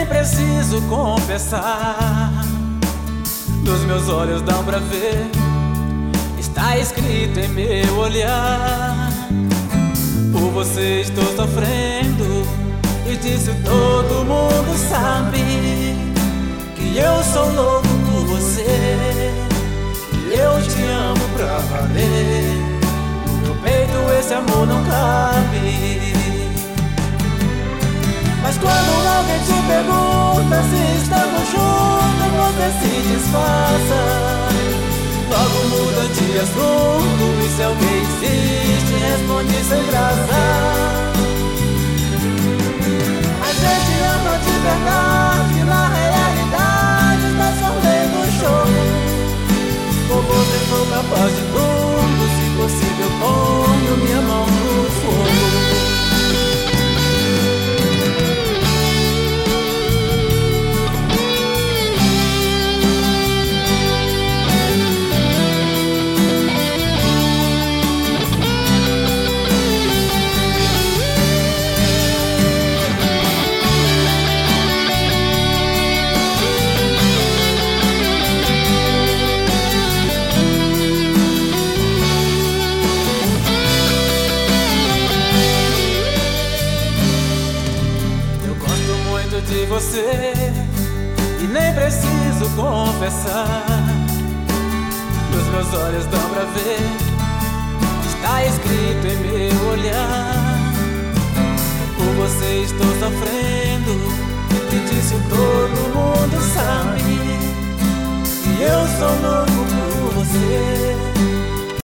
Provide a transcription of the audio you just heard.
preciso confessar, nos meus olhos dão pra ver, está escrito em meu olhar. Por você estou sofrendo, e disso todo mundo sabe, que eu sou louco por você, que eu te amo pra valer. No meu peito esse amor não cabe. Mas quando alguém te pergunta se estamos juntos, você se disfarça, logo muda de assunto, e se alguém existe, responde sem graça. A gente ama de verdade, na realidade está só vendo show. Por você sou capaz de tudo, se possível ponho minha mão no fogo. De você, e nem preciso confessar, nos meus olhos dão pra ver, está escrito em meu olhar. Por você estou sofrendo, e disso todo mundo sabe, e eu sou louco por você.